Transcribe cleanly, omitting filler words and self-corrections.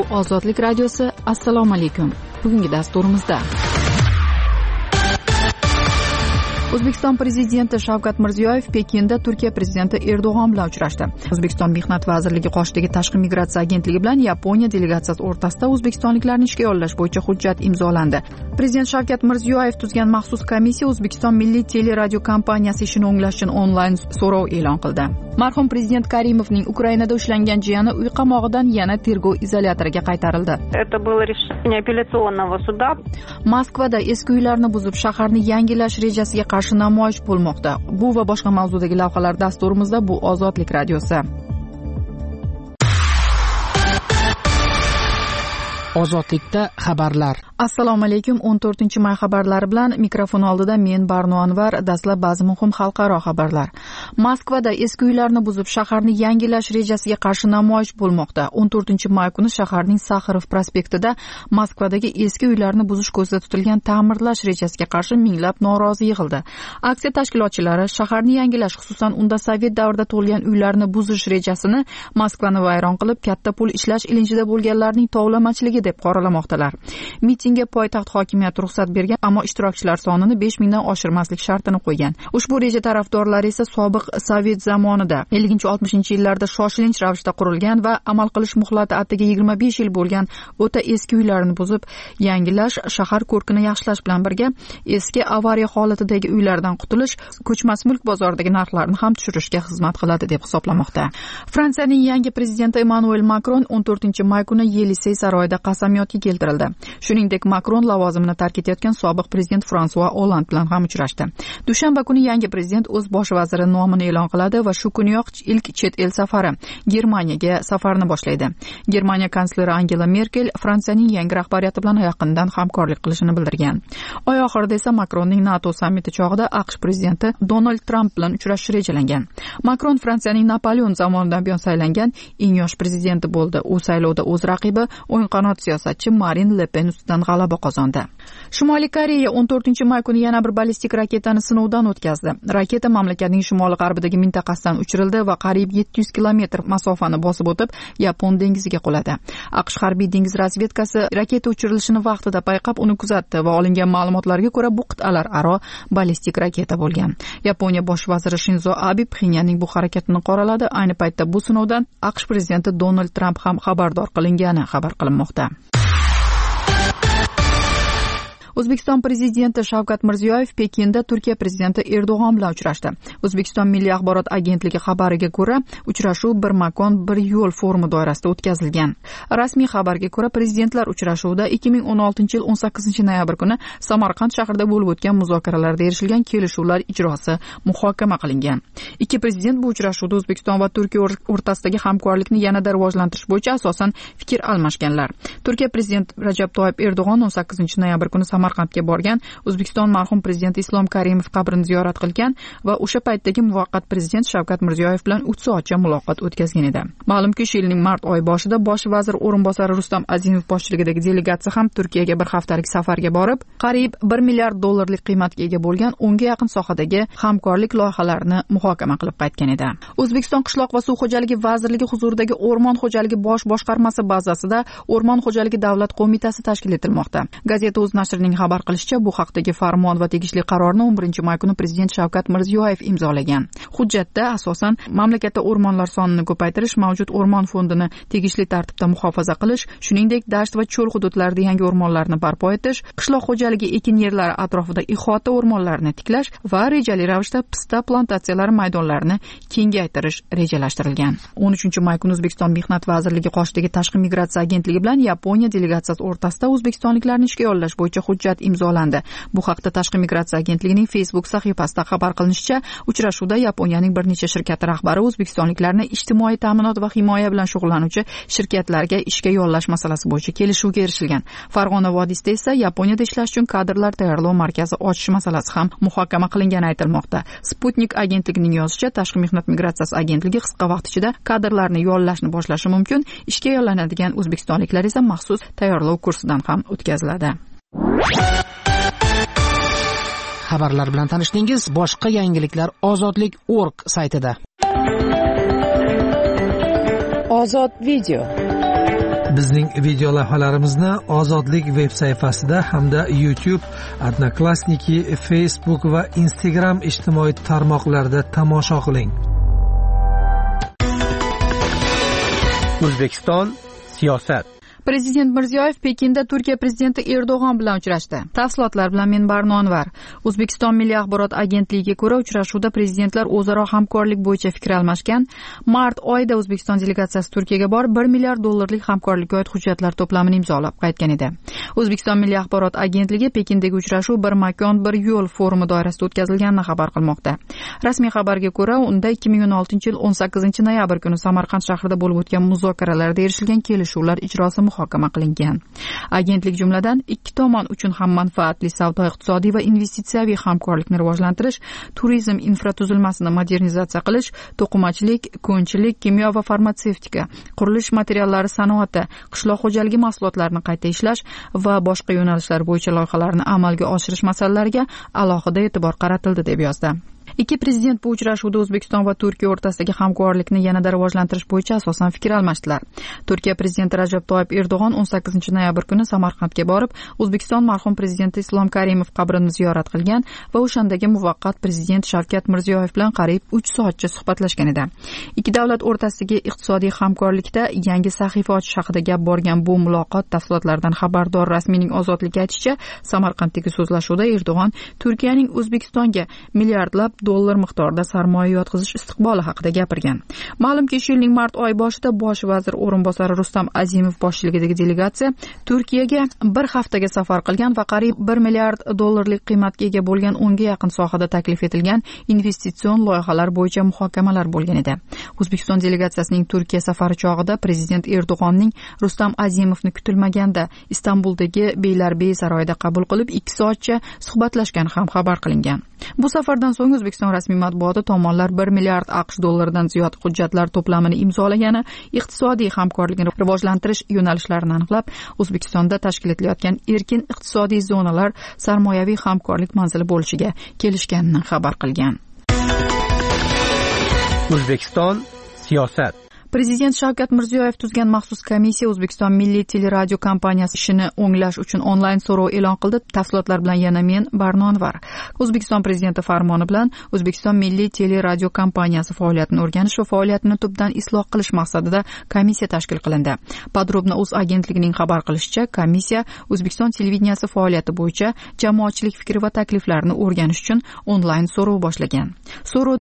Bu Ozodlik radiosi. Assalomu alaykum. Bugungi dasturimizda O'zbekiston prezidenti Shavkat Mirziyoyev Pekinda Turkiya prezidenti Erdo'g'on bilan uchrashdi. O'zbekiston Mehnat vazirligi qoshidagi Tashqi migratsiya agentligi bilan Yaponiya delegatsiyasi o'rtasida o'zbekistonliklarni ishga yollash bo'yicha hujjat imzolandi. Prezident Shavkat Mirziyoyev tuzgan maxsus komissiya O'zbekiston Milliy teleradio kompaniyasi ishini o'nglash uchun onlayn so'rov e'lon qildi. Marhum prezident Karimovning Ukrainada ushlangan jiyani uy qamog'idan yana tergov izolyatoriga qaytarildi. Это было решение апелляционного суда. Moskvada eski uylarni buzib shaharni yangilash rejasiga qarshi namoyish bo'lmoqda. Bu va boshqa mavzudagi lavhalar dasturimizda. Bu Ozodlik radiosi. Ozodlikda xabarlar. Assalomu alaykum. 14-may xabarlari bilan mikrofon oldida men Barno Anvar. Dastlab ba'zi muhim xalqaro xabarlar. Moskvada eski uylarni buzib shaharni yangilash rejasiga qarshi namoyish bo'lmoqda. 14-may kuni shaharning Saxarov prospektida Moskvadagi eski uylarni buzish ko'zda tutilgan ta'mirlash rejasiga qarshi minglab norozi yig'ildi. Aksiya tashkilotchilari shaharni yangilash, xususan unda sovet davrida tug'ilgan uylarni buzish rejasini Moskvani vayron qilib, katta pul ishlash ilinjida bo'lganlarning tovlamachiligi deb qoralamoqdalar. Mitingga poytaxt hokimiyati ruxsat bergan, ammo ishtirokchilar sonini 5000 dan oshirmaslik shartini qo'ygan. Ushbu reja tarafdorlari esa sobiq sovet zamonida 50-60-yillarda shoshilinch ravishda qurilgan va amal qilish muhlati attiga 25 yil bo'lgan o'ta eski uylarni buzib yangilash, shahar ko'rkini yaxshilash bilan birga eski avariya holatidagi uylardan qutulish, ko'chmas mulk bozoridagi narxlarni ham tushirishga xizmat qiladi deb hisoblamoqda. Fransiyaning yangi prezidenti Emmanuel Macron 14-may kuni Yelisey saroyida qasamyodga keltirildi. Shuningdek, Macron lavozimini tark etayotgan sobiq prezident François Hollande bilan ham uchrashdi. Dushanba kuni yangi prezident o'z bosh vaziri nomini e'lon qiladi va shu kuniyoq ilk chet el safari Germaniyaga safarni boshlaydi. Germaniya kansleri Angela Merkel Fransiyaning yangi rahbariyati bilan yaqindan hamkorlik qilishini bildirgan. Oy oxirida esa Macronning NATO sammiti chog'ida AQSh prezidenti Donald Trump bilan uchrashish rejalangan. Macron Fransiyaning Napoleon zamonidan buyon saylangan eng yosh prezidenti bo'ldi. U saylovda o'z raqibi o'ng qanot siyosatchi Marine Le Pen ustidan g'alaba qozondi. Shimoliy Koreya 14-may kuni yana bir ballistik raketani sinovdan o'tkazdi. Raketa mamlakatning shimoli-g'arbidagi mintaqasidan uchirildi va qariyb 700 kilometr masofani bosib o'tib, Yapon dengiziga quladi. AQSh harbiy dengiz razvedkasi raketa uchirilishini vaqtida payqab, uni kuzatdi va olingan ma'lumotlarga ko'ra bu qit'alararo ballistik raketa bo'lgan. Yaponiya bosh vaziri Shinzo Abe Pxenyanning bu harakatini qoraladi. Ayni paytda bu sinovdan AQSh prezidenti Donald Trump ham xabardor qilingani xabar qilinmoqda. O'zbekiston prezidenti Shavkat Mirziyoyev Pekinda Turkiya prezidenti Erdo'g'on bilan uchrashdi. O'zbekiston Milliy axborot agentligi xabariga ko'ra, uchrashuv bir makon, bir yo'l forumi doirasida o'tkazilgan. Rasmiy xabarga ko'ra, prezidentlar uchrashuvida 2016-yil 18-noyabr kuni Samarqand shahrida bo'lib o'tgan muzokaralarda erishilgan kelishuvlar ijrosi muhokama qilingan. Ikki prezident bu uchrashuvda O'zbekiston va Turkiya o'rtasidagi hamkorlikni yanada rivojlantirish bo'yicha asosan fikr almashganlar. Turkiya prezidenti Rajab Toyyib Erdo'g'on 18-noyabr kuni Samarqandga borgan, O'zbekiston marhum prezidenti Islom Karimov qabrini ziyorat qilgan va o'sha paytdagi muvaqqat prezident Shavkat Mirziyoyev bilan 3 soatcha muloqot o'tkazgan edi. Ma'lumki, shu yilning mart oyi boshida bosh vazir o'rinbosari Rustam Azimov boshchiligidagi delegatsiya ham Turkiyaga bir haftalik safarga borib, qariyb $1 milliard qiymatga ega bo'lgan 10 ga yaqin sohadagi hamkorlik loyihalarini muhokama qilib qaytgan edi. O'zbekiston Qishloq va suv xo'jaligi vazirligi huzuridagi O'rmon xo'jaligi bosh boshqarmasi bazasida O'rmon xo'jaligi davlat qo'mitasi tashkil etilmoqda. Gazeta o'z nashrining xabar qilishicha, bu haqdagi farmon va tegishli qarorni 11-may kuni prezident Shavkat Mirziyoyev imzolagan. Hujjatda asosan mamlakatda o'rmonlar sonini ko'paytirish, mavjud o'rmon fondini tegishli tartibda muhofaza qilish, shuningdek dasht va cho'l hududlarida yangi o'rmonlarni barpo etish, qishloq xo'jaligi ekin yerlari atrofida ihota o'rmonlarini tiklash va rejali ravishda pista plantatsiyalari maydonlarini kengaytirish rejalashtirilgan. 13-may kuni O'zbekiston Mehnat vazirligi qoshidagi Tashqi migratsiya agentligi bilan Yaponiya delegatsiyasi o'rtasida o'zbekistonliklarni ishga yollash bo'yicha hujjat imzolandi. Bu haqda Tashqi migratsiya agentligining Facebook sahifasida xabar qilinishicha, uchrashuvda Yaponiyaning bir necha shirkati rahbari o'zbekistonliklarni ijtimoiy ta'minot va himoya bilan shug'ullanuvchi shirkatlarga ishga yollash masalasi bo'yicha kelishuvga erishilgan. Farg'ona vodiysida esa Yaponiyada ishlash uchun kadrlar tayyorlov markazi ochish masalasi ham muhokama qilingani aytilmoqda. Sputnik agentligining yozishicha, Tashqi mehnat migratsiyasi agentligi qisqa vaqt ichida kadrlarni yollashni boshlashi mumkin. Ishga yollanadigan o'zbekistonliklar esa maxsus tayyorlov kursidan ham o'tkaziladi. Xabarlar bilan tanishdingiz. Boshqa yangiliklar ozodlik.org saytida. Ozod video. Bizning video lavhalarimizni Ozodlik veb sayfasida hamda YouTube, Odnoklassniki, Facebook va Instagram ijtimoiy tarmoqlarida tomosha qiling. O'zbekiston siyosat. Prezident Mirziyoyev Pekinda Turkiya prezidenti Erdo'g'on bilan uchrashdi. Tafsilotlar bilan men Barno Anvar. O'zbekiston Milliy axborot agentligiga ko'ra, uchrashuvda prezidentlar o'zaro hamkorlik bo'yicha fikr almashgan. Mart oyida O'zbekiston delegatsiyasi Turkiyaga borib, $1 milliard hamkorlikka oid hujjatlar to'plamini imzolab qaytgan edi. O'zbekiston Milliy axborot agentligi Pekindagi uchrashuv bir makon, bir yo'l forumi doirasida o'tkazilganini xabar qilmoqda. Rasmiy xabarga ko'ra, unda 2016-yil 18-noyabr kuni Samarqand shahrida bo'lib o'tgan muzokaralarda erishilgan kelishuvlar ijrosi muhokama qilingan. Agentlik jumladan ikki tomon uchun ham manfaatli savdo-iqtisodiy va investitsiyaviy hamkorlikni rivojlantirish, turizm infratuzilmasini modernizatsiya qilish, to'qimachilik, ko'nchilik, kimyo va farmatsevtika, qurilish materiallari sanoati, qishloq xo'jaligi mahsulotlarini qayta ishlash va boshqa yo'nalishlar bo'yicha loyihalarni amalga oshirish masalalariga alohida e'tibor qaratildi deb yozdi. Ikki prezident bu uchrashuvda O'zbekiston va Turkiya o'rtasidagi hamkorlikni yanada rivojlantirish bo'yicha asosan fikr almashdilar. Turkiya prezidenti Rajab Toyyib Erdo'g'on 18-noyabr kuni Samarqandga borib, O'zbekiston marhum prezidenti Islom Karimov qabrini ziyorat qilgan va o'shandagi muvaqqat prezident Shavkat Mirziyoyev bilan qariyb 3 soatcha suhbatlashgan edi. Ikki davlat o'rtasidagi iqtisodiy hamkorlikda yangi sahifa ochish haqida gap borgan bu muloqot tafsilotlaridan xabardor rasmiyning Ozodlikka aytishicha, Samarqanddagi so'zlashuvda Erdo'g'on Turkiyaning O'zbekistonga milliardlab dollar miqdorida sarmoya yotqizish istiqboli haqida gapirgan. Ma'lumki, shu yilning mart oyi boshida bosh vazir o'rinbosari Rustam Azimov boshchiligidagi delegatsiya Turkiyaga bir haftaga safar qilgan va qariyb $1 milliard qiymatga ega bo'lgan 10 ga yaqin sohada taklif etilgan investitsion loyihalar bo'yicha muhokamalar bo'lgan edi. O'zbekiston delegatsiyasining Turkiya safari chog'ida prezident Erdo'g'onning Rustam Azimovni kutilmaganda Istanbuldagi Beylarbeyi saroyida qabul qilib 2 soatcha suhbatlashgani ham xabar qilingan. Bu safardan so'ng O'zbekiston rasmiy matbuoti tomonlar $1 milliard dan ziyod hujjatlar to'plamini imzolagani, iqtisodiy hamkorlikni rivojlantirish yo'nalishlarini aniqlab, O'zbekistonda tashkil etilayotgan erkin iqtisodiy zonalar sarmoyaviy hamkorlik manzili bo'lishiga kelishganini xabar qilgan. O'zbekiston siyosat. Prezident Shavkat Mirziyoyev tuzgan maxsus komissiya O'zbekiston Milliy teleradio kompaniyasi ishini o'nglash uchun onlayn so'rov e'lon qildi. Tafsilotlar bilan yana men Barno Anvar. O'zbekiston prezidenti farmoni bilan O'zbekiston Milliy teleradio kompaniyasi faoliyatini o'rganish va faoliyatini tubdan isloh qilish maqsadida komissiya tashkil qilindi. Podrobno.uz agentligining xabar qilishicha, komissiya O'zbekiston televideniyasi faoliyati bo'yicha jamoatchilik fikri va takliflarini o'rganish uchun onlayn so'rov boshlagan. So'rov